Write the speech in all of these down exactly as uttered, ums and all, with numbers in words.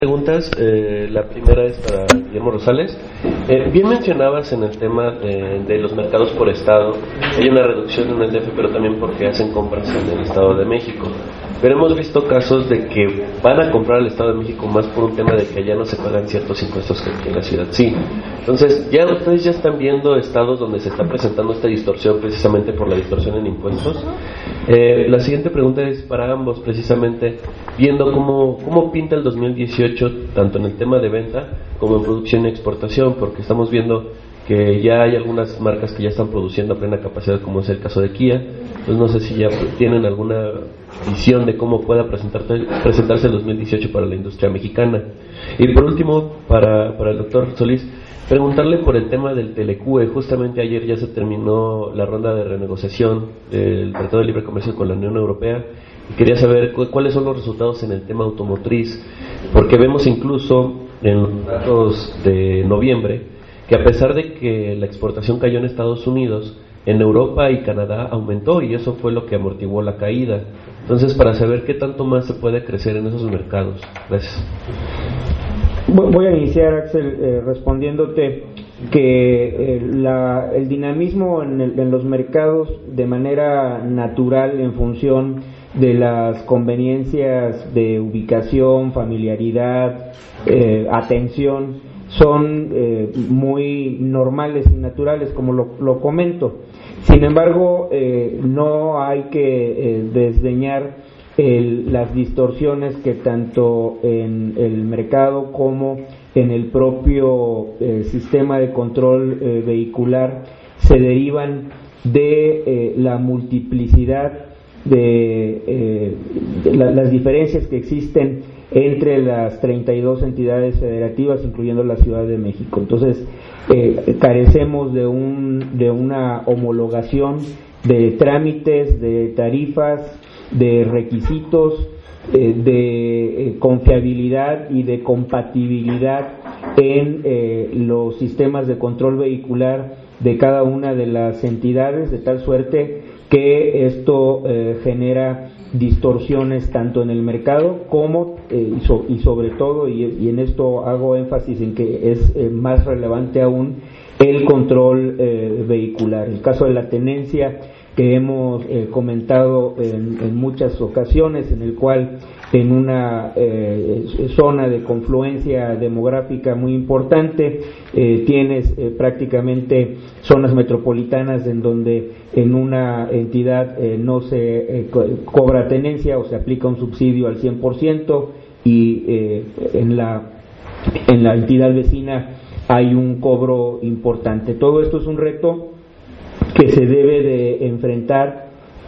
Preguntas, eh, la primera es para Guillermo Rosales. Eh, bien mencionabas en el tema de, de los mercados por estado, hay una reducción en el D F, pero también porque hacen compras en el Estado de México. Pero hemos visto casos de que van a comprar al Estado de México más por un tema de que allá no se pagan ciertos impuestos que aquí en la ciudad sí. Entonces, ya ustedes ya están viendo estados donde se está presentando esta distorsión precisamente por la distorsión en impuestos. Eh, la siguiente pregunta es para ambos, precisamente viendo cómo, cómo pinta el dos mil dieciocho, tanto en el tema de venta como en producción y exportación, porque estamos viendo que ya hay algunas marcas que ya están produciendo a plena capacidad, como es el caso de Kia. Entonces no sé si ya tienen alguna visión de cómo pueda presentarse, presentarse el dos mil dieciocho para la industria mexicana. Y por último, para, para el doctor Solís, preguntarle por el tema del Telecue. Justamente ayer ya se terminó la ronda de renegociación del Tratado de Libre Comercio con la Unión Europea y quería saber cu- cuáles son los resultados en el tema automotriz, porque vemos incluso en los datos de noviembre que a pesar de que la exportación cayó en Estados Unidos, en Europa y Canadá aumentó, y eso fue lo que amortiguó la caída. Entonces, para saber qué tanto más se puede crecer en esos mercados. Gracias. Voy a iniciar, Axel, eh, respondiéndote que eh, la, el dinamismo en, el, en los mercados de manera natural, en función de las conveniencias de ubicación, familiaridad, eh, atención, son eh, muy normales y naturales, como lo, lo comento. Sin embargo, eh, no hay que eh, desdeñar el, las distorsiones que tanto en el mercado como en el propio eh, sistema de control eh, vehicular se derivan de eh, la multiplicidad de, eh, de la, las diferencias que existen entre las treinta y dos entidades federativas, incluyendo la Ciudad de México. Entonces, eh, carecemos de un de una homologación de trámites, de tarifas, de requisitos, eh, de eh, confiabilidad y de compatibilidad en eh, los sistemas de control vehicular de cada una de las entidades, de tal suerte que esto eh, genera distorsiones tanto en el mercado como eh, y, so, y sobre todo, y, y en esto hago énfasis en que es eh, más relevante aún, el control eh, vehicular. El caso de la tenencia que hemos eh, comentado en, en muchas ocasiones, en el cual en una eh, zona de confluencia demográfica muy importante eh, tienes eh, prácticamente zonas metropolitanas en donde en una entidad eh, no se eh, co- cobra tenencia o se aplica un subsidio al cien por ciento y eh, en la en la entidad vecina hay un cobro importante. Todo esto es un reto que se debe de enfrentar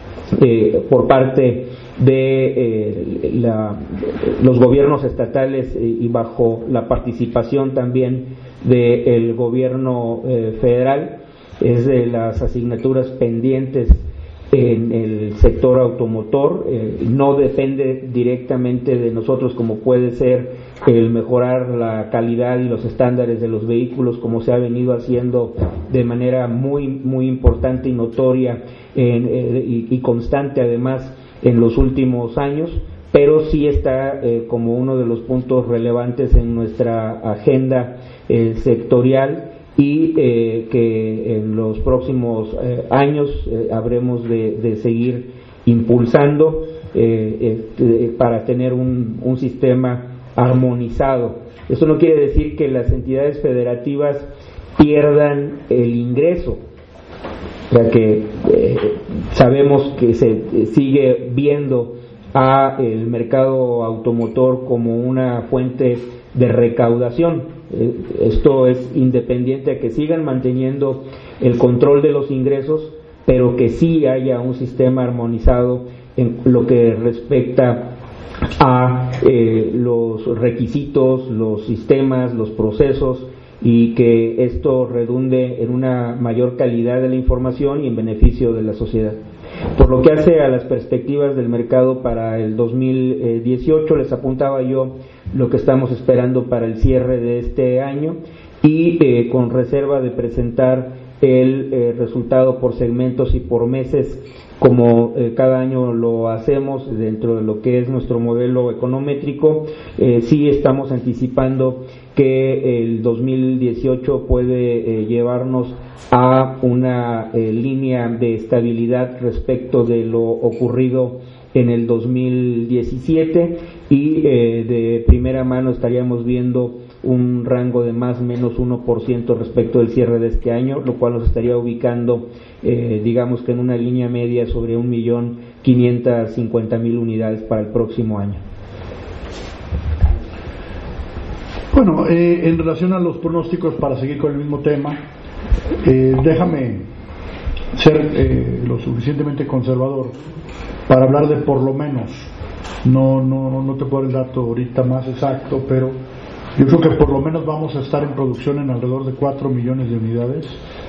eh, por parte de eh, la, los gobiernos estatales eh, y bajo la participación también del gobierno eh, federal. Es de las asignaturas pendientes en el sector automotor. Eh, no depende directamente de nosotros, como puede ser el mejorar la calidad y los estándares de los vehículos, como se ha venido haciendo de manera muy muy importante y notoria en, eh, y, y constante además en los últimos años, pero sí está eh, como uno de los puntos relevantes en nuestra agenda eh, sectorial, y eh, que en los próximos eh, años eh, habremos de, de seguir impulsando eh, eh, para tener un, un sistema armonizado. Eso no quiere decir que las entidades federativas pierdan el ingreso, ya que eh, sabemos que se sigue viendo a el mercado automotor como una fuente de recaudación. Eh, esto es independiente a que sigan manteniendo el control de los ingresos, pero que sí haya un sistema armonizado en lo que respecta a eh, los requisitos, los sistemas, los procesos, y que esto redunde en una mayor calidad de la información y en beneficio de la sociedad. Por lo que hace a las perspectivas del mercado para el dos mil dieciocho, les apuntaba yo lo que estamos esperando para el cierre de este año, y eh, con reserva de presentar el eh, resultado por segmentos y por meses, como eh, cada año lo hacemos dentro de lo que es nuestro modelo econométrico. Eh, sí estamos anticipando que el dos mil dieciocho puede eh, llevarnos a una eh, línea de estabilidad respecto de lo ocurrido en el dos mil diecisiete, y eh, de primera mano estaríamos viendo un rango de más o menos uno por ciento respecto del cierre de este año, lo cual nos estaría ubicando, eh, digamos que en una línea media sobre un millón quinientas cincuenta mil unidades para el próximo año. Bueno, eh, en relación a los pronósticos, para seguir con el mismo tema, eh, déjame ser eh, lo suficientemente conservador para hablar de por lo menos. No, no, no te puedo dar el dato ahorita más exacto, pero yo creo que por lo menos vamos a estar en producción en alrededor de cuatro millones de unidades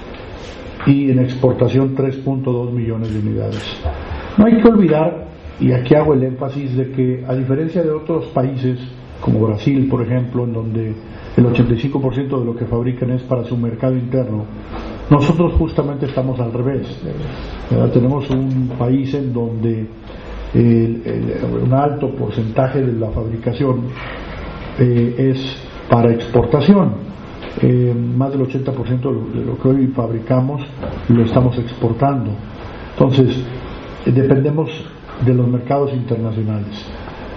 y en exportación tres punto dos millones de unidades. No hay que olvidar, y aquí hago el énfasis, de que a diferencia de otros países como Brasil, por ejemplo, en donde el ochenta y cinco por ciento de lo que fabrican es para su mercado interno, nosotros justamente estamos al revés. ¿Verdad? Tenemos un país en donde el, el, un alto porcentaje de la fabricación eh, es para exportación. Eh, más del ochenta por ciento de lo que hoy fabricamos lo estamos exportando. Entonces, eh, dependemos de los mercados internacionales.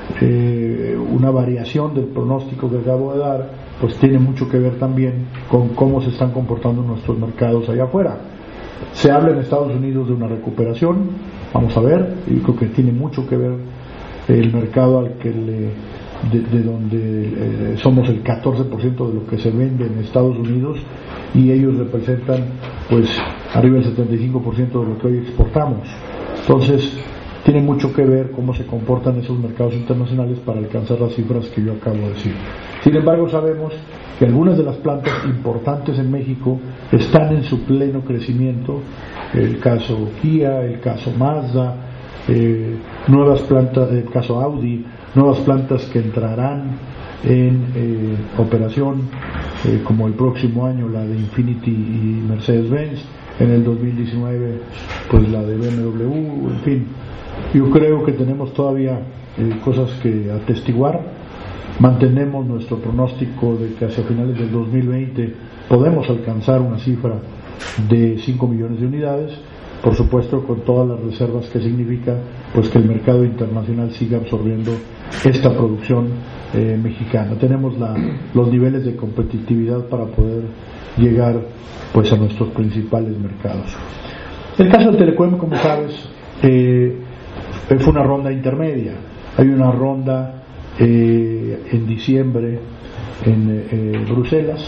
Eh, una variación del pronóstico que acabo de dar pues tiene mucho que ver también con cómo se están comportando nuestros mercados allá afuera. Se habla en Estados Unidos de una recuperación, vamos a ver, y creo que tiene mucho que ver el mercado al que le, de, de donde eh, somos el catorce por ciento de lo que se vende en Estados Unidos, y ellos representan pues arriba del setenta y cinco por ciento de lo que hoy exportamos. Entonces tiene mucho que ver cómo se comportan esos mercados internacionales para alcanzar las cifras que yo acabo de decir. Sin embargo, sabemos que algunas de las plantas importantes en México están en su pleno crecimiento, el caso Kia, el caso Mazda, eh, nuevas plantas, el caso Audi, nuevas plantas que entrarán en eh, operación, eh, como el próximo año la de Infiniti y Mercedes-Benz, en el dos mil diecinueve pues la de B M W, en fin. Yo creo que tenemos todavía eh, cosas que atestiguar. Mantenemos nuestro pronóstico de que hacia finales del dos mil veinte podemos alcanzar una cifra de cinco millones de unidades, por supuesto con todas las reservas que significa pues que el mercado internacional siga absorbiendo esta producción eh, mexicana. Tenemos la, los niveles de competitividad para poder llegar pues a nuestros principales mercados. El caso del Telecom, como sabes, eh, fue una ronda intermedia. Hay una ronda eh, en diciembre en eh, Bruselas,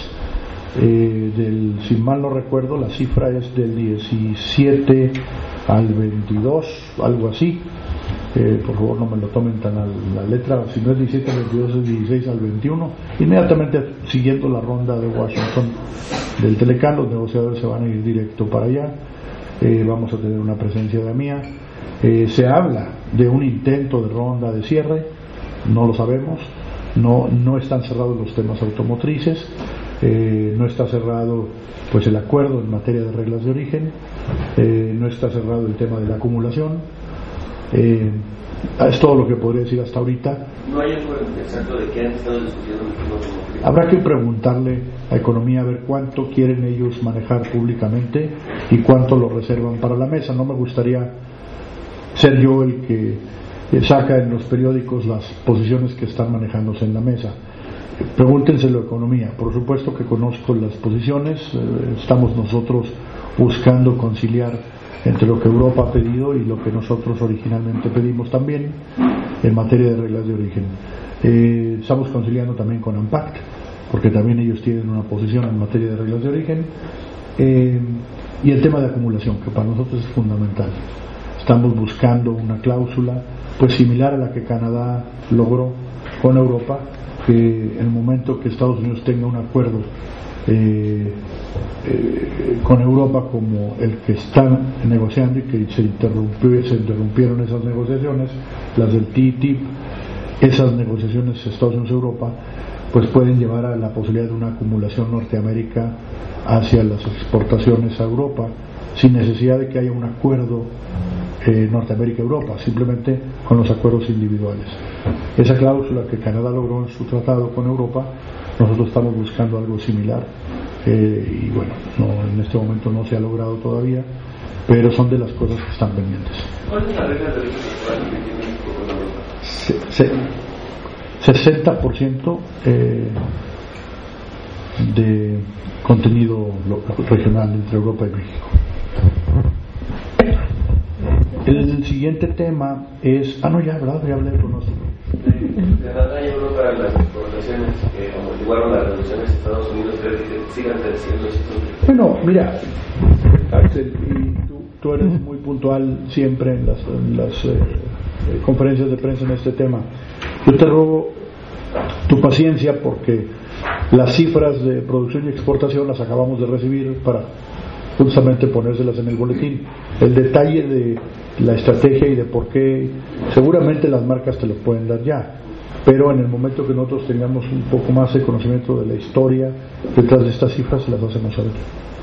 eh, del, si mal no recuerdo, la cifra es del diecisiete al veintidós, algo así. Eh, por favor, no me lo tomen tan a la letra, si no es diecisiete al veintidós, es dieciséis al veintiuno. Inmediatamente siguiendo la ronda de Washington del Telecán, los negociadores se van a ir directo para allá. Eh, vamos a tener una presencia de la mía. Eh, se habla de un intento de ronda de cierre, no lo sabemos, no, no están cerrados los temas automotrices, eh, no está cerrado pues el acuerdo en materia de reglas de origen, eh, no está cerrado el tema de la acumulación. Eh, es todo lo que podría decir hasta ahorita. No hay acuerdo exacto de qué han estado discutiendo en el tema automotriz. Habrá que preguntarle a Economía a ver cuánto quieren ellos manejar públicamente y cuánto lo reservan para la mesa. No me gustaría ser yo el que saca en los periódicos las posiciones que están manejándose en la mesa. Pregúntenselo a Economía. Por supuesto que conozco las posiciones, eh, estamos nosotros buscando conciliar entre lo que Europa ha pedido y lo que nosotros originalmente pedimos también en materia de reglas de origen. Eh, estamos conciliando también con ANPACT, porque también ellos tienen una posición en materia de reglas de origen, eh, y el tema de acumulación, que para nosotros es fundamental. Estamos buscando una cláusula pues similar a la que Canadá logró con Europa, que en el momento que Estados Unidos tenga un acuerdo eh, eh, con Europa como el que están negociando y que se, interrumpió, se interrumpieron esas negociaciones, las del T T I P, esas negociaciones Estados Unidos-Europa, pues pueden llevar a la posibilidad de una acumulación Norteamérica hacia las exportaciones a Europa, sin necesidad de que haya un acuerdo eh, Norteamérica-Europa, simplemente con los acuerdos individuales. Esa cláusula que Canadá logró en su tratado con Europa, nosotros estamos buscando algo similar, eh, y bueno, no, en este momento no se ha logrado todavía, pero son de las cosas que están pendientes. ¿Cuál es la regla de derechos sexuales que tiene México con Europa? Se, se, sesenta por ciento eh, de contenido regional entre Europa y México. El siguiente tema es... Ah, no, ya, ¿verdad? Ya hablé de pronóstico. Canadá y Europa, las exportaciones que amortiguaron las reducciones de Estados Unidos, creo que sigan creciendo. Bueno, mira, Axel, y tú, tú eres muy puntual siempre en las, en las eh, conferencias de prensa en este tema. Yo te ruego tu paciencia porque las cifras de producción y exportación las acabamos de recibir para justamente ponérselas en el boletín. El detalle de la estrategia y de por qué, seguramente las marcas te lo pueden dar ya, pero en el momento que nosotros tengamos un poco más de conocimiento de la historia detrás de estas cifras, las hacemos saber.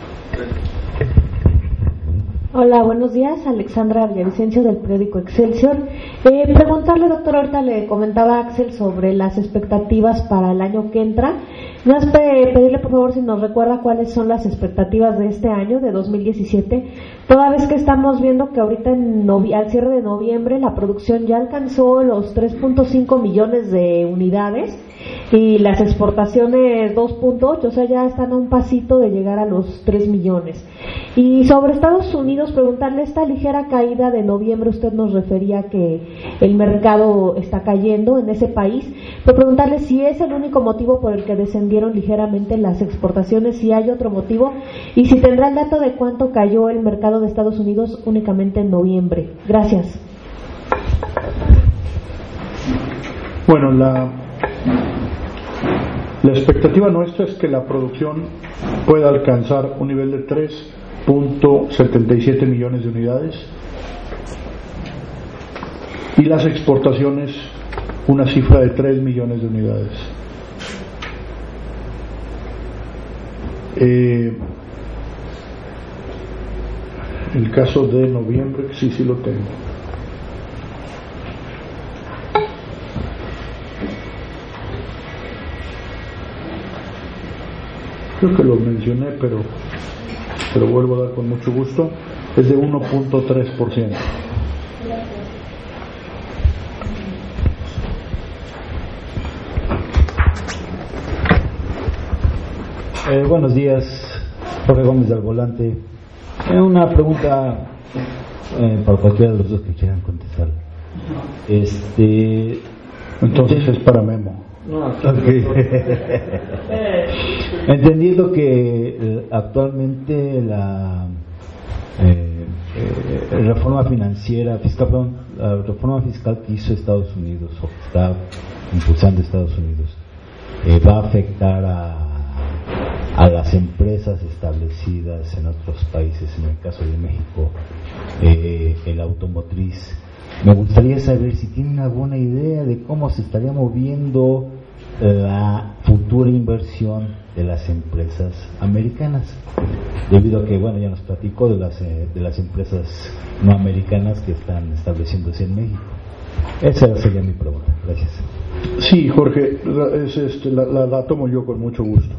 Hola, buenos días. Alexandra Villavicencio del periódico Excelsior. Eh, preguntarle, doctor, ahorita le comentaba a Axel sobre las expectativas para el año que entra. Más pedirle por favor si nos recuerda cuáles son las expectativas de este año, de dos mil diecisiete, toda vez que estamos viendo que ahorita en novi- al cierre de noviembre la producción ya alcanzó los tres punto cinco millones de unidades y las exportaciones dos punto ocho, o sea, ya están a un pasito de llegar a los tres millones. Y sobre Estados Unidos, preguntarle esta ligera caída de noviembre, usted nos refería que el mercado está cayendo en ese país, pero preguntarle si es el único motivo por el que descendieron ligeramente las exportaciones, si hay otro motivo, y si tendrá el dato de cuánto cayó el mercado de Estados Unidos únicamente en noviembre. Gracias. Bueno, la, la expectativa nuestra es que la producción pueda alcanzar un nivel de tres punto setenta y siete millones de unidades y las exportaciones una cifra de tres millones de unidades. Eh, el caso de noviembre, sí, sí lo tengo. Creo que lo mencioné, pero te lo vuelvo a dar con mucho gusto. Es de uno punto tres por ciento. Eh, buenos días, Jorge Gómez del Volante. Eh, una pregunta eh, para cualquiera de los dos que quieran contestar. Este, Entonces es para Memo. No, okay. Entendiendo que eh, actualmente la eh, eh, reforma financiera, fiscal, perdón, la reforma fiscal que hizo Estados Unidos o que está impulsando Estados Unidos eh, va a afectar a a las empresas establecidas en otros países, en el caso de México, eh, el automotriz. Me gustaría saber si tienen alguna idea de cómo se estaría moviendo la futura inversión de las empresas americanas, debido a que, bueno, ya nos platicó de las, eh, de las empresas no americanas que están estableciéndose en México. Esa sería mi pregunta. Gracias. Sí, Jorge, es este, la, la, la tomo yo con mucho gusto.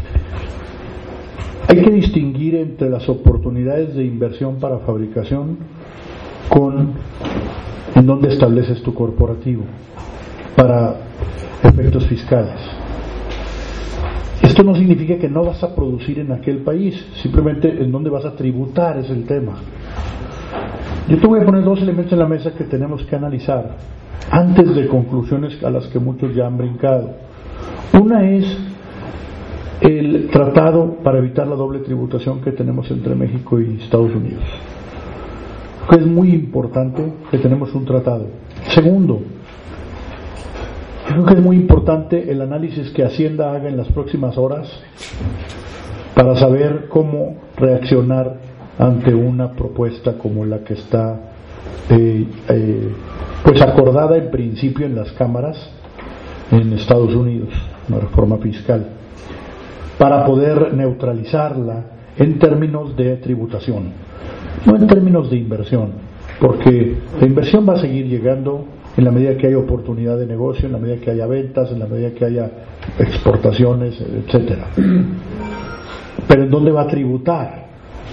Hay que distinguir entre las oportunidades de inversión para fabricación con en dónde estableces tu corporativo para efectos fiscales. Esto no significa que no vas a producir en aquel país, simplemente en dónde vas a tributar es el tema. Yo te voy a poner dos elementos en la mesa que tenemos que analizar antes de conclusiones a las que muchos ya han brincado. Una es el tratado para evitar la doble tributación que tenemos entre México y Estados Unidos. Es muy importante que tenemos un tratado. Segundo, creo que es muy importante el análisis que Hacienda haga en las próximas horas para saber cómo reaccionar ante una propuesta como la que está eh, eh, pues acordada en principio en las cámaras en Estados Unidos. una reforma fiscal, para poder neutralizarla en términos de tributación, no en términos de inversión, porque la inversión va a seguir llegando en la medida que haya oportunidad de negocio, en la medida que haya ventas, en la medida que haya exportaciones, etcétera. Pero ¿en dónde va a tributar?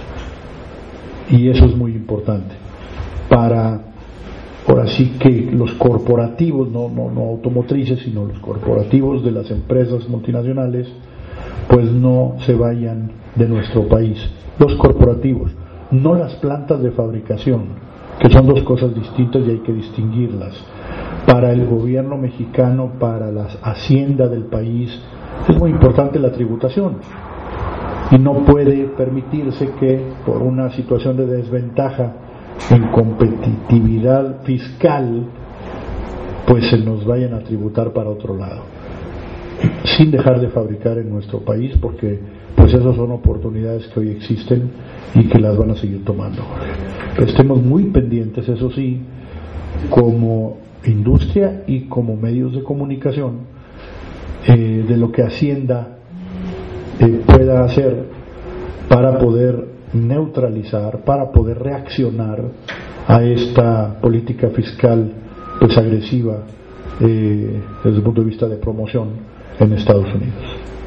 Y eso es muy importante para, ahora sí que los corporativos, no, no, no automotrices, sino los corporativos de las empresas multinacionales, pues no se vayan de nuestro país. Los corporativos, no las plantas de fabricación, que son dos cosas distintas y hay que distinguirlas. Para el gobierno mexicano, para la hacienda del país, es muy importante la tributación. Y no puede permitirse que por una situación de desventaja en competitividad fiscal, pues se nos vayan a tributar para otro lado, sin dejar de fabricar en nuestro país, porque pues esas son oportunidades que hoy existen y que las van a seguir tomando. Estemos muy pendientes, eso sí, como industria y como medios de comunicación, eh, de lo que Hacienda Eh, pueda hacer para poder neutralizar, para poder reaccionar a esta política fiscal pues agresiva eh, desde el punto de vista de promoción en Estados Unidos.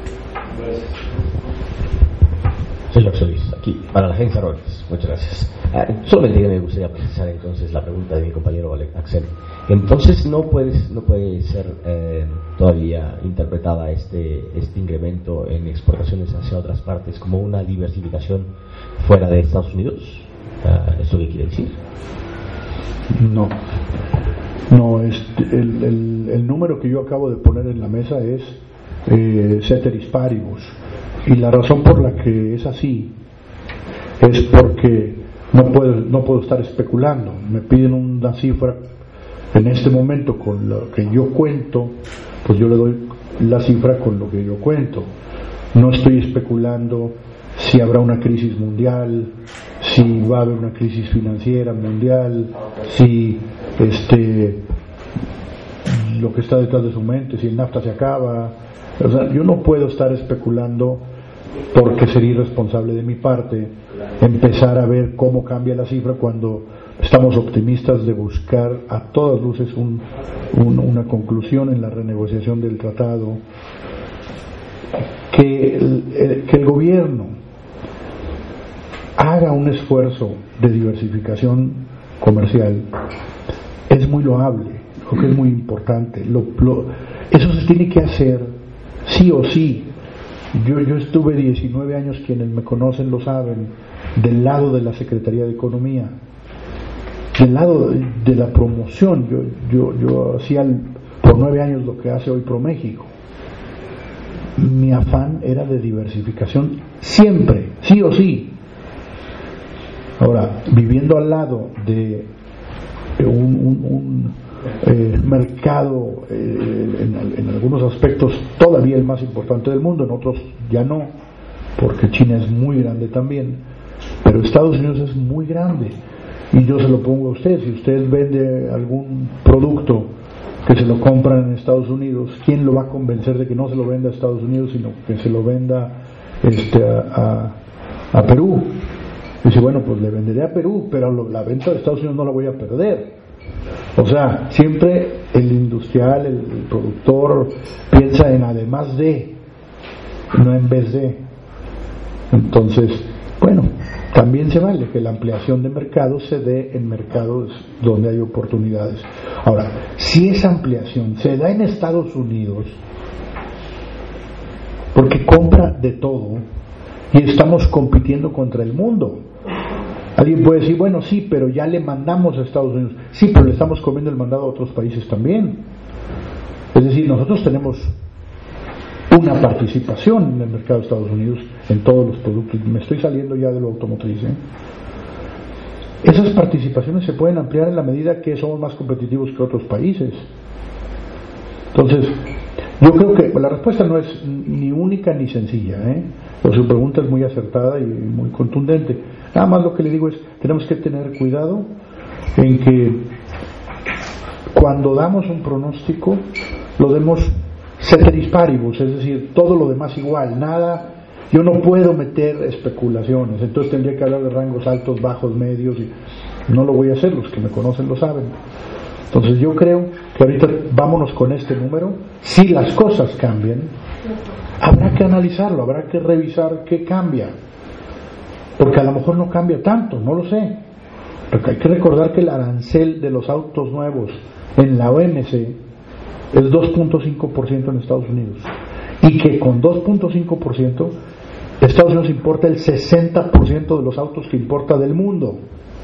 Señor Solís, aquí para la agencia Reuters, muchas gracias. Ah, solamente me gustaría precisar entonces la pregunta de mi compañero Axel. Entonces no puedes, no puede ser eh, todavía interpretada este este incremento en exportaciones hacia otras partes como una diversificación fuera de Estados Unidos. Ah, ¿Eso qué quiere decir? No, no es el, el, el número que yo acabo de poner en la mesa es eh, ceteris paribus, y la razón por la que es así es porque no puedo no puedo estar especulando. Me piden una cifra en este momento con lo que yo cuento, pues yo le doy la cifra con lo que yo cuento. No estoy especulando si habrá una crisis mundial, si va a haber una crisis financiera mundial, si este lo que está detrás de su mente, si el NAFTA se acaba. O sea, yo no puedo estar especulando, porque sería irresponsable de mi parte empezar a ver cómo cambia la cifra cuando estamos optimistas de buscar a todas luces un, un, una conclusión en la renegociación del tratado. Que el, que el gobierno haga un esfuerzo de diversificación comercial es muy loable, creo que es muy importante. Lo, lo, eso se tiene que hacer sí o sí. Yo, yo estuve diecinueve años, quienes me conocen lo saben, del lado de la Secretaría de Economía, del lado de, de la promoción. Yo, yo, yo hacía el, por nueve años lo que hace hoy ProMéxico. Mi afán era de diversificación siempre, sí o sí. Ahora, viviendo al lado de un, un, un eh, mercado eh, en, en algunos aspectos todavía el más importante del mundo, en otros ya no, porque China es muy grande también, pero Estados Unidos es muy grande. Y yo se lo pongo a usted: si usted vende algún producto que se lo compran en Estados Unidos, ¿quién lo va a convencer de que no se lo venda a Estados Unidos, sino que se lo venda este, a, a, a Perú? Dice, bueno, pues le venderé a Perú, pero lo, la venta de Estados Unidos no la voy a perder. O sea, siempre el industrial, el, el productor piensa en además de, no en vez de. Entonces, bueno, también se vale que la ampliación de mercados se dé en mercados donde hay oportunidades. Ahora, si esa ampliación se da en Estados Unidos, porque compra de todo y estamos compitiendo contra el mundo. Alguien puede decir, bueno, sí, pero ya le mandamos a Estados Unidos. Sí, pero le estamos comiendo el mandado a otros países también. Es decir, nosotros tenemos una participación en el mercado de Estados Unidos en todos los productos. Me estoy saliendo ya de lo automotriz, ¿eh? Esas participaciones se pueden ampliar en la medida que somos más competitivos que otros países. Entonces, yo creo que la respuesta no es ni única ni sencilla, ¿eh? Pero su pregunta es muy acertada y muy contundente. Nada más lo que le digo es, tenemos que tener cuidado en que cuando damos un pronóstico lo demos ceteris paribus, es decir, todo lo demás igual, nada, yo no puedo meter especulaciones, entonces tendría que hablar de rangos altos, bajos, medios, y no lo voy a hacer, los que me conocen lo saben. Entonces yo creo que ahorita vámonos con este número. Si las cosas cambian, habrá que analizarlo, habrá que revisar qué cambia, porque a lo mejor no cambia tanto, no lo sé. Porque hay que recordar que el arancel de los autos nuevos en la O M C es dos punto cinco por ciento en Estados Unidos, y que con dos punto cinco por ciento Estados Unidos importa el sesenta por ciento de los autos que importa del mundo,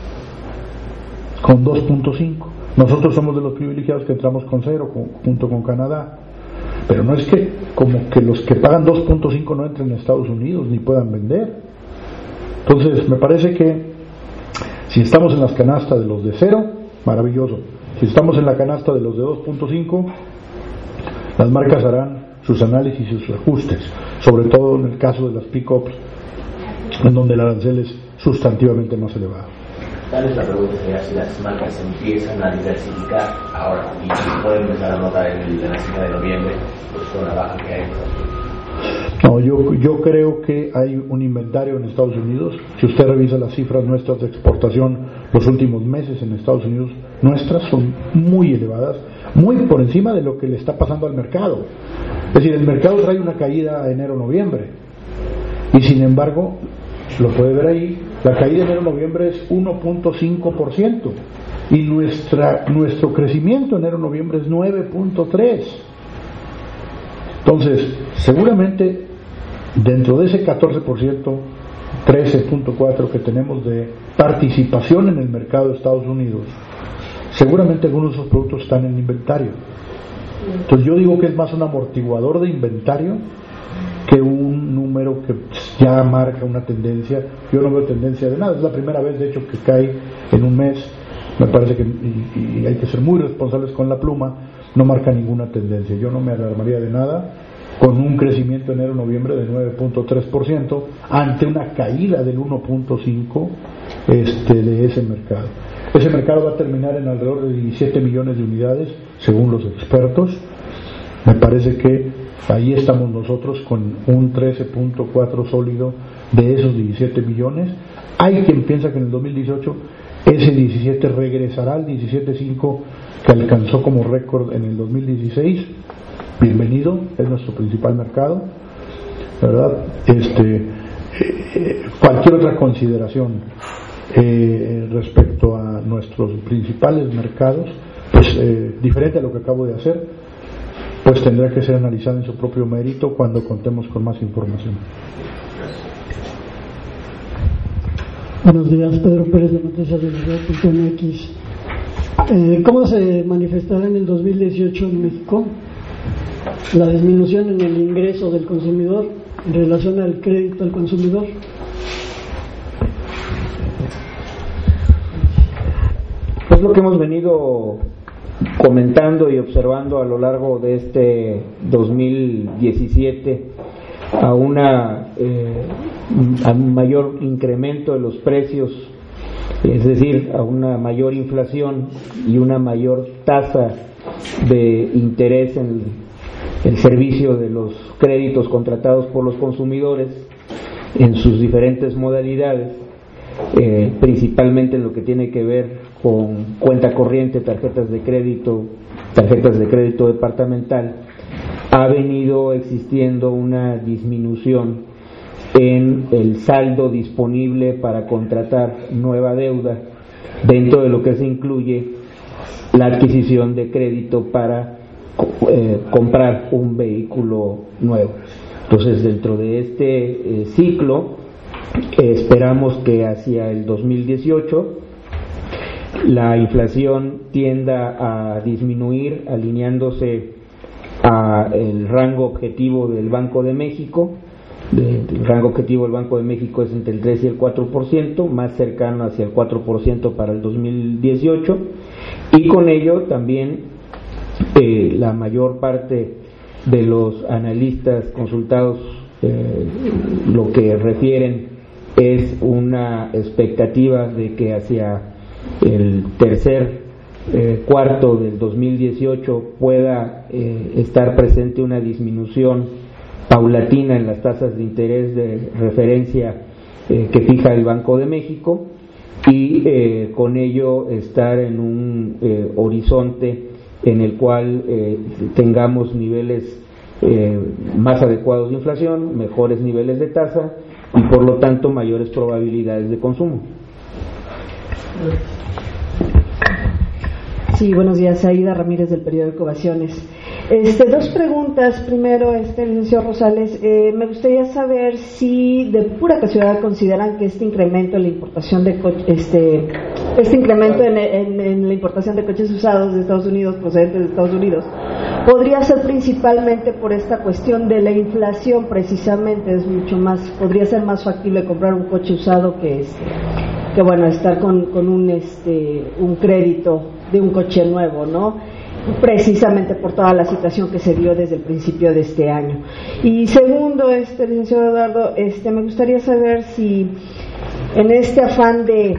con dos punto cinco. Nosotros somos de los privilegiados que entramos con cero, con, junto con Canadá. Pero no es que como que los que pagan dos punto cinco no entren a Estados Unidos ni puedan vender. Entonces me parece que si estamos en las canastas de los de cero, maravilloso. Si estamos en la canasta de los de dos punto cinco, las marcas harán sus análisis y sus ajustes, sobre todo en el caso de las pick-ups, en donde el arancel es sustantivamente más elevado. Tal vez la pregunta sería si las marcas empiezan a diversificar ahora y si pueden empezar a notar en, el, en la cifra de noviembre pues con la baja que hay. No, yo, yo creo que hay un inventario en Estados Unidos. Si usted revisa las cifras nuestras de exportación los últimos meses en Estados Unidos, nuestras son muy elevadas, muy por encima de lo que le está pasando al mercado. Es decir, el mercado trae una caída a enero-noviembre y sin embargo, lo puede ver ahí, la caída de enero-noviembre es uno punto cinco por ciento y nuestra, nuestro crecimiento enero-noviembre es nueve punto tres por ciento. Entonces, seguramente dentro de ese catorce por ciento, trece punto cuatro por ciento que tenemos de participación en el mercado de Estados Unidos, seguramente algunos de esos productos están en inventario. Entonces yo digo que es más un amortiguador de inventario que un número que ya marca una tendencia. Yo no veo tendencia de nada, es la primera vez de hecho que cae en un mes. Me parece que, y, y hay que ser muy responsables con la pluma, no marca ninguna tendencia. Yo no me alarmaría de nada con un crecimiento enero-noviembre de nueve punto tres por ciento ante una caída del uno punto cinco por ciento este, de ese mercado. Ese mercado va a terminar en alrededor de diecisiete millones de unidades, según los expertos. Me parece que ahí estamos nosotros con un trece punto cuatro sólido de esos diecisiete millones. Hay quien piensa que en el dos mil dieciocho ese diecisiete regresará al diecisiete punto cinco que alcanzó como récord en el dos mil dieciséis. Bienvenido, es nuestro principal mercado, ¿verdad? Este, eh, cualquier otra consideración eh, respecto a nuestros principales mercados, pues eh, diferente a lo que acabo de hacer, pues tendrá que ser analizada en su propio mérito cuando contemos con más información. Buenos días, Pedro Pérez de Noticias de punto M X. Eh, ¿Cómo se manifestará en el dos mil dieciocho en México la disminución en el ingreso del consumidor en relación al crédito al consumidor? Es lo que hemos venido comentando y observando a lo largo de este dos mil diecisiete, a una eh, a un mayor incremento de los precios, es decir, a una mayor inflación y una mayor tasa de interés en el, el servicio de los créditos contratados por los consumidores en sus diferentes modalidades, eh, principalmente en lo que tiene que ver con cuenta corriente, tarjetas de crédito, tarjetas de crédito departamental. Ha venido existiendo una disminución en el saldo disponible para contratar nueva deuda, dentro de lo que se incluye la adquisición de crédito para eh, comprar un vehículo nuevo. Entonces, dentro de este eh, ciclo, eh, esperamos que hacia el dos mil dieciocho la inflación tienda a disminuir, alineándose a el rango objetivo del Banco de México. El rango objetivo del Banco de México es entre el tres y el cuatro por ciento, más cercano hacia el cuatro por ciento para el dos mil dieciocho, y con ello también eh, la mayor parte de los analistas consultados eh, lo que refieren es una expectativa de que hacia el tercer eh, cuarto del dos mil dieciocho pueda eh, estar presente una disminución paulatina en las tasas de interés de referencia eh, que fija el Banco de México, y eh, con ello estar en un eh, horizonte en el cual eh, tengamos niveles eh, más adecuados de inflación, mejores niveles de tasa y por lo tanto mayores probabilidades de consumo. Sí, buenos días, Aida Ramírez del periódico Ovaciones. Este, dos preguntas. Primero, este, licenciado Rosales, eh, me gustaría saber si de pura casualidad consideran que este incremento en la importación de co- este, este incremento en, en, en la importación de coches usados de Estados Unidos, procedentes de Estados Unidos, podría ser principalmente por esta cuestión de la inflación. Precisamente es mucho más, podría ser más factible comprar un coche usado que este, que bueno, estar con, con un este un crédito de un coche nuevo, ¿no? Precisamente por toda la situación que se dio desde el principio de este año. Y segundo, este licenciado Eduardo, este me gustaría saber si en este afán de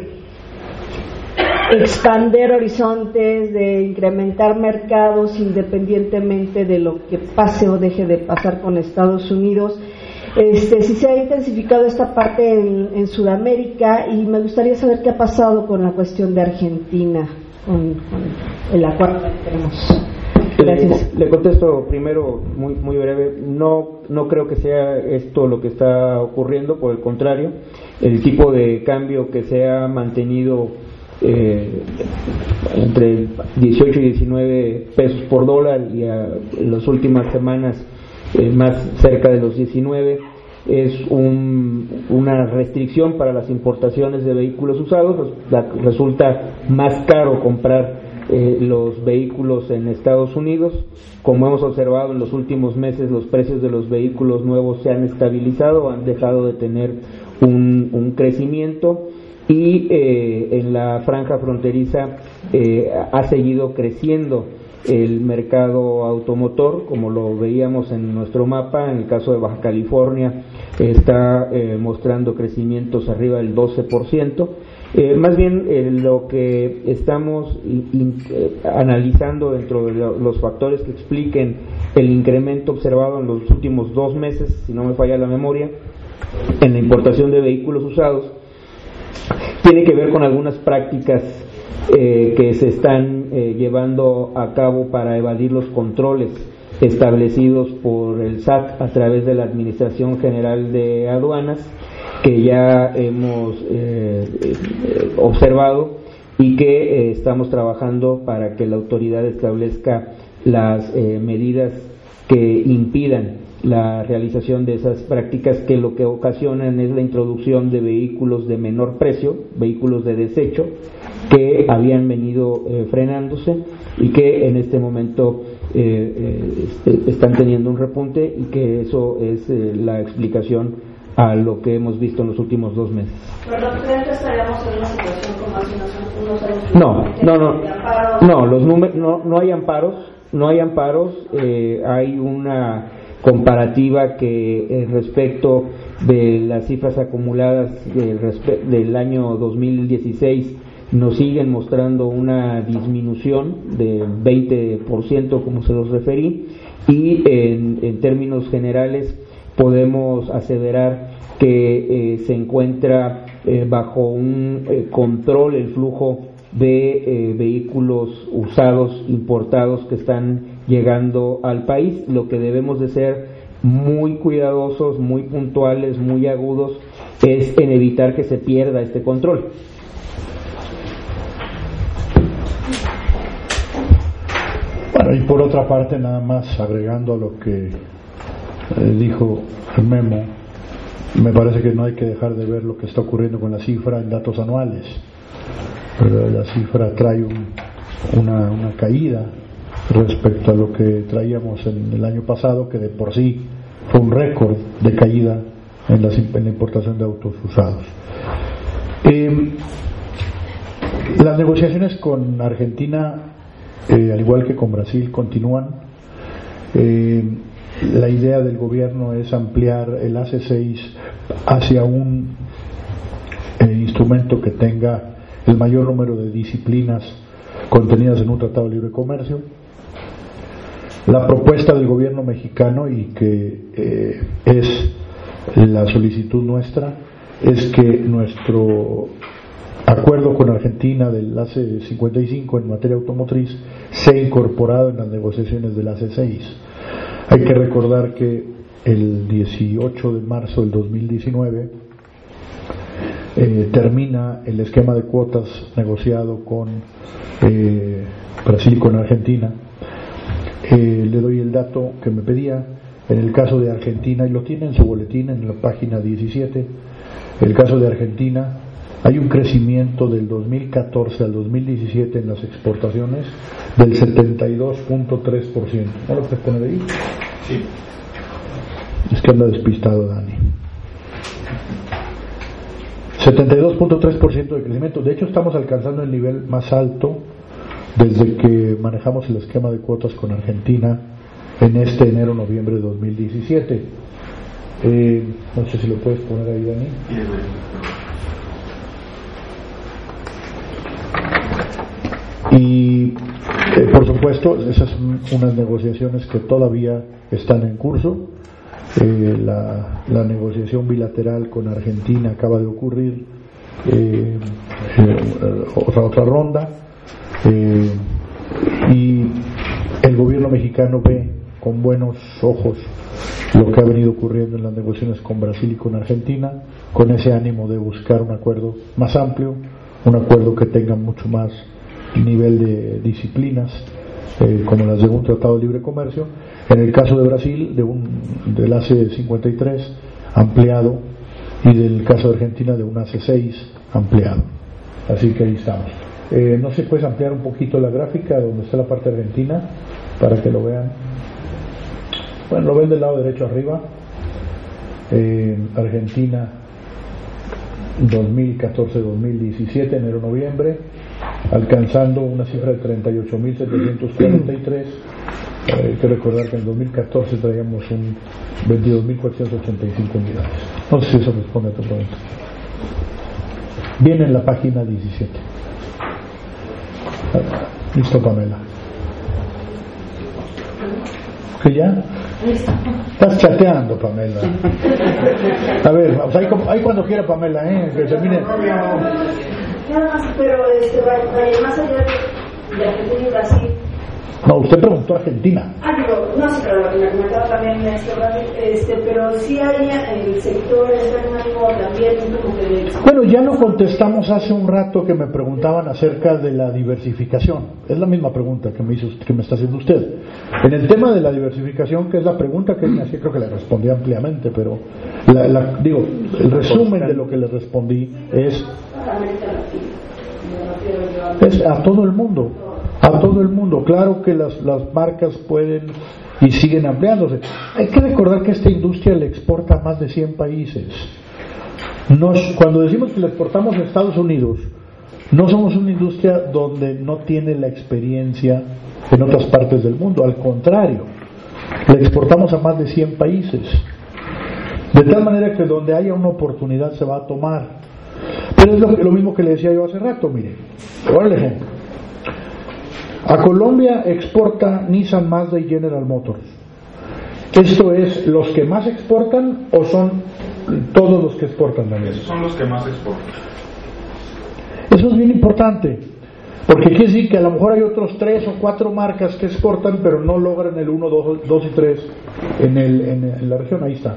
expander horizontes, de incrementar mercados independientemente de lo que pase o deje de pasar con Estados Unidos, Este, si se ha intensificado esta parte en, en Sudamérica, y me gustaría saber qué ha pasado con la cuestión de Argentina, con, con el acuerdo que tenemos. Gracias. Le, le contesto primero muy muy breve. No no creo que sea esto lo que está ocurriendo, por el contrario, el tipo de cambio que se ha mantenido eh, entre dieciocho y diecinueve pesos por dólar, y a, en las últimas semanas Eh, más cerca de los diecinueve, es un, una restricción para las importaciones de vehículos usados. La, resulta más caro comprar eh, los vehículos en Estados Unidos. Como hemos observado en los últimos meses, los precios de los vehículos nuevos se han estabilizado, han dejado de tener un, un crecimiento, y eh, en la franja fronteriza eh, ha seguido creciendo el mercado automotor, como lo veíamos en nuestro mapa. En el caso de Baja California está eh, mostrando crecimientos arriba del doce por ciento. Eh, más bien eh, lo que estamos in, in, eh, analizando dentro de lo, los factores que expliquen el incremento observado en los últimos dos meses, si no me falla la memoria, en la importación de vehículos usados, tiene que ver con algunas prácticas Eh, que se están eh, llevando a cabo para evadir los controles establecidos por el S A T a través de la Administración General de Aduanas, que ya hemos eh, eh, observado, y que eh, estamos trabajando para que la autoridad establezca las eh, medidas que impidan la realización de esas prácticas, que lo que ocasionan es la introducción de vehículos de menor precio, vehículos de desecho, que habían venido eh, frenándose y que en este momento eh, eh, están teniendo un repunte, y que eso es eh, la explicación a lo que hemos visto en los últimos dos meses. ¿Pero creen que estaríamos en una situación como hace unos años? No, no, no, no, los números, no, no hay amparos, no hay amparos, eh, hay una comparativa que eh, respecto de las cifras acumuladas del, respe- del año dos mil dieciséis nos siguen mostrando una disminución del veinte por ciento, como se los referí, y en, en términos generales podemos aseverar que eh, se encuentra eh, bajo un eh, control el flujo de eh, vehículos usados importados que están llegando al país. Lo que debemos de ser muy cuidadosos, muy puntuales, muy agudos, es en evitar que se pierda este control. Bueno, y por otra parte, nada más agregando a lo que eh, dijo Memo, me parece que no hay que dejar de ver lo que está ocurriendo con la cifra en datos anuales. Pero la cifra trae un, una, una caída respecto a lo que traíamos en el año pasado, que de por sí fue un récord de caída en la, en la importación de autos usados. Eh, las negociaciones con Argentina, eh, al igual que con Brasil, continúan. Eh, la idea del gobierno es ampliar el A C seis hacia un eh, instrumento que tenga el mayor número de disciplinas contenidas en un tratado de libre comercio. La propuesta del gobierno mexicano, y que eh, es la solicitud nuestra, es que nuestro acuerdo con Argentina del A C E cincuenta y cinco en materia automotriz sea incorporado en las negociaciones del A C E seis. Hay que recordar que el dieciocho de marzo del dos mil diecinueve eh, termina el esquema de cuotas negociado con eh, Brasil y con Argentina. Eh, le doy el dato que me pedía. En el caso de Argentina, y lo tiene en su boletín en la página diecisiete, el caso de Argentina, hay un crecimiento del dos mil catorce al dos mil diecisiete en las exportaciones del setenta y dos punto tres por ciento. ¿No lo puedes poner ahí? Sí. Es que anda despistado Dani. setenta y dos punto tres por ciento de crecimiento. De hecho, estamos alcanzando el nivel más alto desde que manejamos el esquema de cuotas con Argentina en este enero-noviembre de dos mil diecisiete. Eh, no sé si lo puedes poner ahí, Dani. Y eh, por supuesto, esas son unas negociaciones que todavía están en curso. Eh, la, la negociación bilateral con Argentina acaba de ocurrir, eh, eh, otra, otra ronda, eh, y el gobierno mexicano ve con buenos ojos lo que ha venido ocurriendo en las negociaciones con Brasil y con Argentina, con ese ánimo de buscar un acuerdo más amplio, un acuerdo que tenga mucho más nivel de disciplinas, eh, como las de un tratado de libre comercio. En el caso de Brasil, de un, del A C E cincuenta y tres ampliado, y del caso de Argentina, de un A C E seis ampliado. Así que ahí estamos. Eh, no sé, puedes ampliar un poquito la gráfica donde está la parte argentina para que lo vean. Bueno, lo ven del lado derecho arriba. Eh, Argentina dos mil catorce dos mil diecisiete, enero-noviembre, alcanzando una cifra de treinta y ocho mil setecientos cuarenta y tres. Eh, hay que recordar que en dos mil catorce traíamos un veintidós mil cuatrocientos ochenta y cinco unidades. No sé si eso responde a tu pregunta. Viene en la página diecisiete. Listo, Pamela. ¿Que ya? Estás chateando, Pamela. A ver, o sea, ahí, ahí cuando quiera, Pamela, ¿eh? Que termine. Nada más, pero este, más allá de Argentina y Brasil. No, usted preguntó Argentina. Ah, digo, no, sí, pero lo que me comentaba también este, este, pero sí hay en el sector externo también como que... Bueno, ya lo contestamos hace un rato que me preguntaban acerca de la diversificación. Es la misma pregunta que me hizo, que me está haciendo usted. En el tema de la diversificación, que es la pregunta que me hacía, creo que le respondí ampliamente, pero la, la, digo, el resumen de lo que le respondí es, es a todo el mundo. A todo el mundo. Claro que las, las marcas pueden y siguen ampliándose. Hay que recordar que esta industria le exporta a más de cien países. Nos, cuando decimos que le exportamos a Estados Unidos, no somos una industria donde no tiene la experiencia en otras partes del mundo. Al contrario, le exportamos a más de cien países. De tal manera que donde haya una oportunidad se va a tomar. Pero es lo, lo mismo que le decía yo hace rato. Mire, ahora el ejemplo. A Colombia exporta Nissan, Mazda y General Motors. ¿Esto es los que más exportan o son todos los que exportan también? Esos son los que más exportan. Eso es bien importante, porque quiere decir que a lo mejor hay otros tres o cuatro marcas que exportan, pero no logran el uno, dos y tres en, el, en, en la región. Ahí está.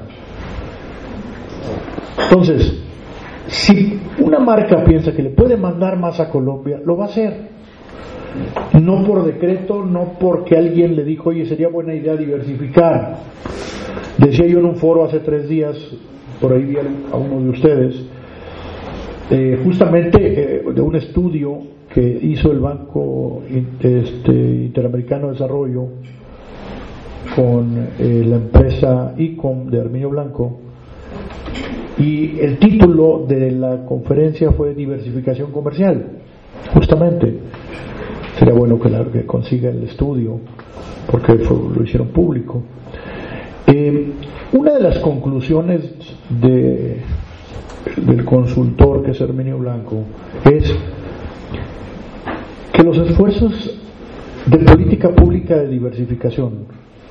Entonces, si una marca piensa que le puede mandar más a Colombia, lo va a hacer. No por decreto, no porque alguien le dijo, oye, sería buena idea diversificar. Decía yo en un foro hace tres días, por ahí vi a uno de ustedes, eh, justamente eh, de un estudio que hizo el Banco este, Interamericano de Desarrollo con eh, la empresa ICOM de Arminio Blanco, y el título de la conferencia fue Diversificación Comercial, justamente. Sería bueno que, la, que consiga el estudio, porque fue, lo hicieron público. Eh, una de las conclusiones de, del consultor, que es Herminio Blanco, es que los esfuerzos de política pública de diversificación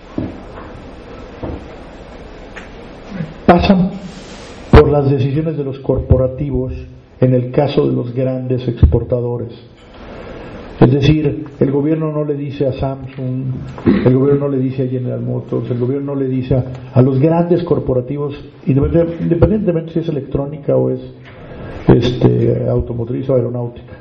pasan por las decisiones de los corporativos en el caso de los grandes exportadores. Es decir, el gobierno no le dice a Samsung, el gobierno no le dice a General Motors, el gobierno no le dice a, a los grandes corporativos, independientemente si es electrónica o es este, automotriz o aeronáutica.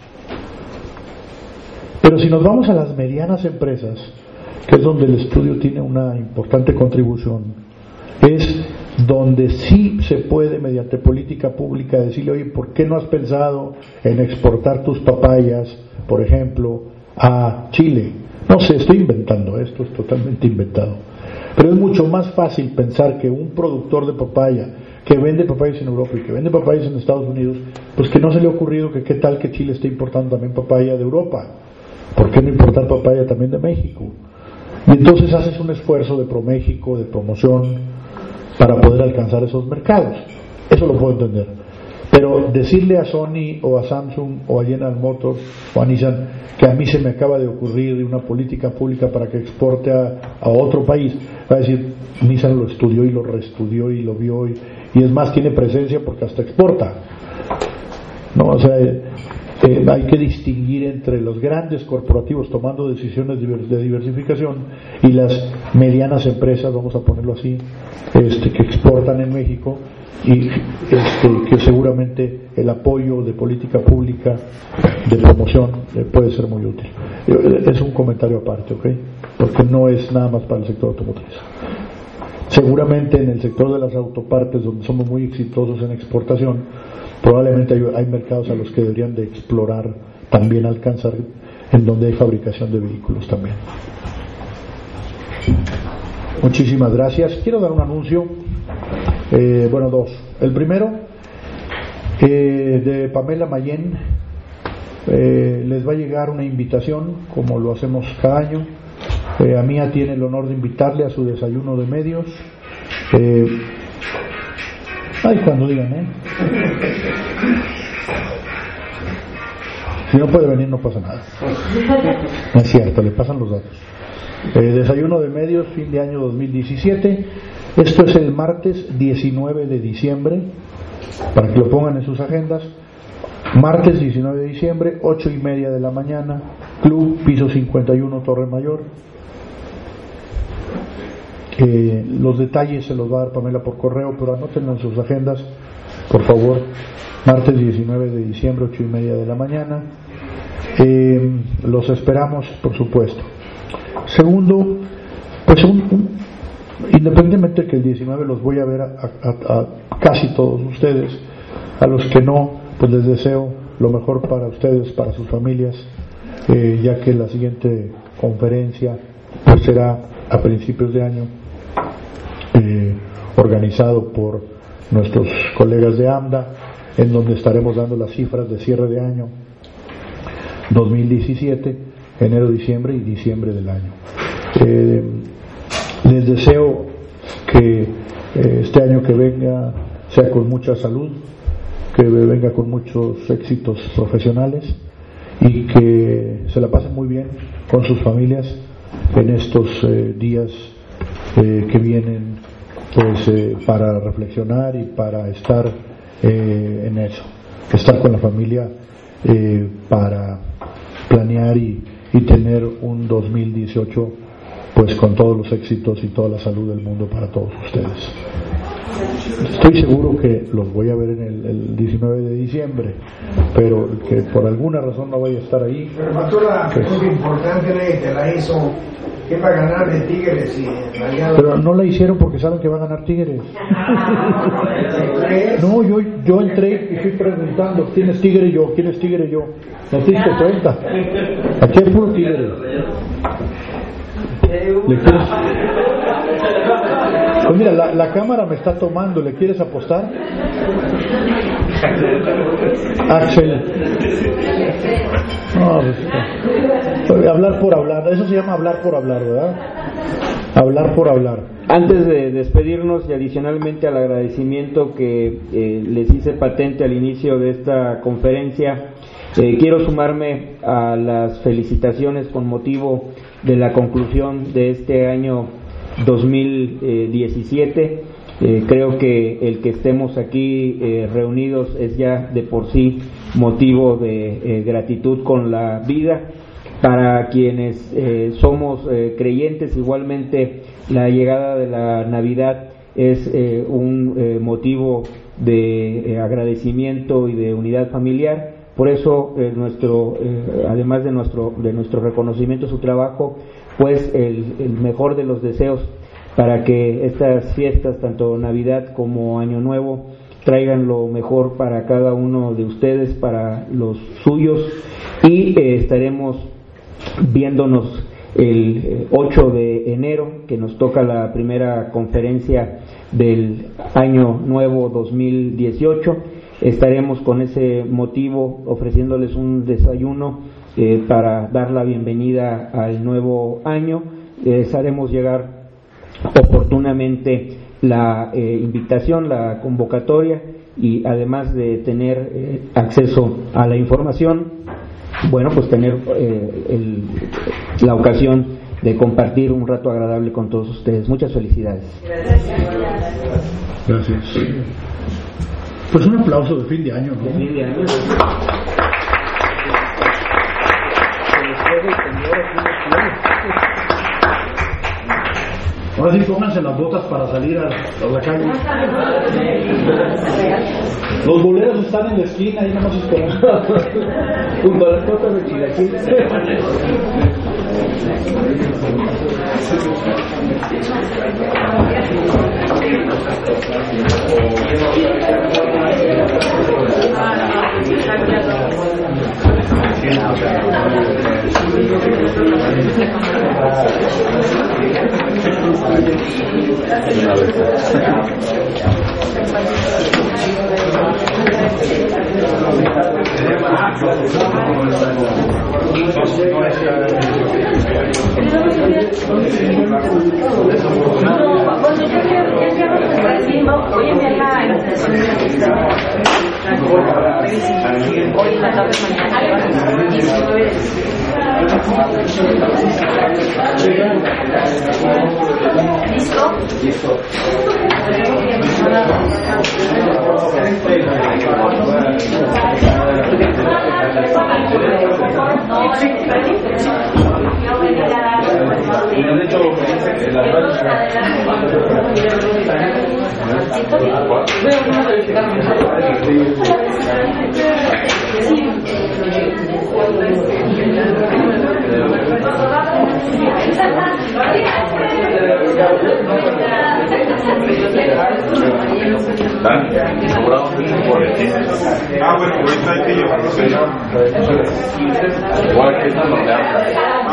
Pero si nos vamos a las medianas empresas, que es donde el estudio tiene una importante contribución, es donde sí se puede, mediante política pública, decirle, oye, ¿por qué no has pensado en exportar tus papayas, por ejemplo, a Chile? No sé, estoy inventando, esto es totalmente inventado. Pero es mucho más fácil pensar que un productor de papaya que vende papayas en Europa y que vende papayas en Estados Unidos, pues que no se le ha ocurrido que qué tal que Chile esté importando también papaya de Europa. ¿Por qué no importar papaya también de México? Y entonces haces un esfuerzo de ProMéxico, de promoción, para poder alcanzar esos mercados. Eso lo puedo entender. Pero decirle a Sony o a Samsung o a General Motors o a Nissan que a mí se me acaba de ocurrir una política pública para que exporte a, a otro país, va a decir, Nissan lo estudió y lo reestudió y lo vio y, y es más, tiene presencia porque hasta exporta. No, o sea, eh, eh, hay que distinguir entre los grandes corporativos tomando decisiones de diversificación y las medianas empresas, vamos a ponerlo así, este, que exportan en México y este, que seguramente el apoyo de política pública de promoción eh, puede ser muy útil. Eh, es un comentario aparte, ¿ok? Porque no es nada más para el sector automotriz. Seguramente en el sector de las autopartes, donde somos muy exitosos en exportación, probablemente hay, hay mercados a los que deberían de explorar, también alcanzar, en donde hay fabricación de vehículos también. Muchísimas gracias. Quiero dar un anuncio, eh, bueno, dos. El primero, eh, de Pamela Mayén, eh, les va a llegar una invitación, como lo hacemos cada año. Eh, a Mía tiene el honor de invitarle a su desayuno de medios. Eh, ay, cuando digan, ¿eh? Si no puede venir, no pasa nada. No es cierto, le pasan los datos. Eh, desayuno de medios, fin de año dos mil diecisiete. Esto es el martes diecinueve de diciembre, para que lo pongan en sus agendas. Martes diecinueve de diciembre, ocho y media de la mañana, Club Piso cincuenta y uno, Torre Mayor. Eh, los detalles se los va a dar Pamela por correo, pero anótenlo en sus agendas, por favor. Martes diecinueve de diciembre, ocho y media de la mañana. Eh, los esperamos, por supuesto. Segundo, pues un, un, independientemente de que el diecinueve los voy a ver a, a, a casi todos ustedes, a los que no, pues les deseo lo mejor para ustedes, para sus familias, eh, ya que la siguiente conferencia pues será a principios de año, eh, organizado por nuestros colegas de AMDA, en donde estaremos dando las cifras de cierre de año dos mil diecisiete, enero, diciembre y diciembre del año. Eh, les deseo que eh, este año que venga sea con mucha salud, que venga con muchos éxitos profesionales y que se la pasen muy bien con sus familias en estos eh, días eh, que vienen, pues eh, para reflexionar y para estar eh, en eso, estar con la familia eh, para planear y, y tener un dos mil dieciocho pues con todos los éxitos y toda la salud del mundo para todos ustedes. Estoy seguro que los voy a ver en el, el diecinueve de diciembre, pero que por alguna razón no vaya a estar ahí. Pero pasó la pues, cosa importante que la hizo, que va a ganar de Tigres y Rayado. Pero no la hicieron porque saben que va a ganar Tigres. No, yo yo entré y fui preguntando quién es Tigre y yo, quién es Tigre y yo. ¿No te diste cuenta? Aquí hay puro Tigre. ¿Le quieres? Pues mira, la, la cámara me está tomando. ¿Le quieres apostar? Axel. No, pues, hablar por hablar. Eso se llama hablar por hablar, ¿verdad? hablar por hablar. Antes de despedirnos y adicionalmente al agradecimiento que eh, les hice patente al inicio de esta conferencia, eh, quiero sumarme a las felicitaciones con motivo de la conclusión de este año dos mil diecisiete. Eh, creo que el que estemos aquí eh, reunidos es ya de por sí motivo de eh, gratitud con la vida. Para quienes eh, somos eh, creyentes, igualmente la llegada de la Navidad es eh, un eh, motivo de eh, agradecimiento y de unidad familiar. Por eso, eh, nuestro, eh, además de nuestro, de nuestro reconocimiento a su trabajo, pues el, el mejor de los deseos para que estas fiestas, tanto Navidad como Año Nuevo, traigan lo mejor para cada uno de ustedes, para los suyos, y eh, estaremos viéndonos el ocho de enero, que nos toca la primera conferencia del año nuevo dos mil dieciocho. Estaremos con ese motivo ofreciéndoles un desayuno eh, para dar la bienvenida al nuevo año. Les haremos llegar oportunamente la eh, invitación, la convocatoria, y además de tener eh, acceso a la información, bueno, pues tener eh, el, la ocasión de compartir un rato agradable con todos ustedes. Muchas felicidades. Gracias. Pues un aplauso de fin de año, ¿no? De fin de año. Ahora sí, pónganse las botas para salir a, a la calle. Los boleros están en la esquina, ahí nomás esperando. Junto a las tortas de chilaquil. Voy a enviar la invitación hoy en la tarde, mañana diecinueve. ¿Listo? Listo. De hecho, Ah, bueno, ahorita hay que llevarlos allá. Igual que esta no le Ah,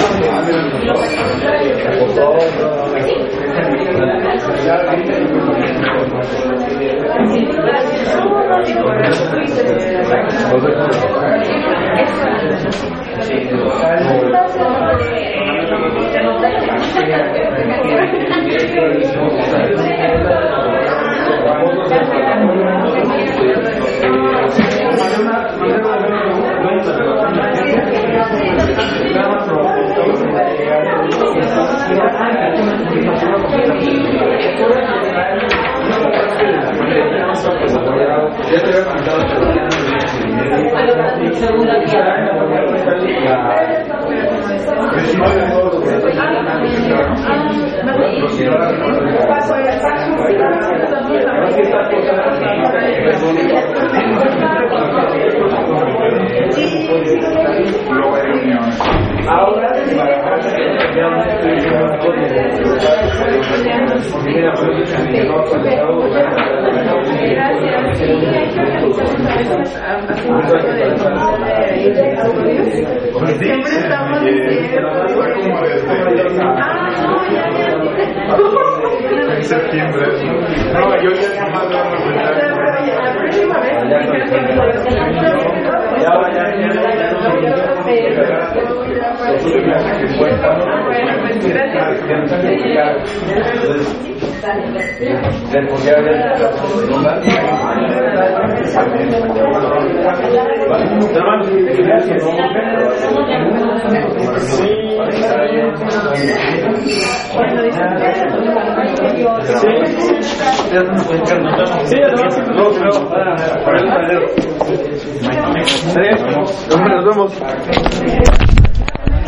ya te había comentado ahora siempre estamos en septiembre. No, yo ya más vamos a la próxima vez. Nos vemos.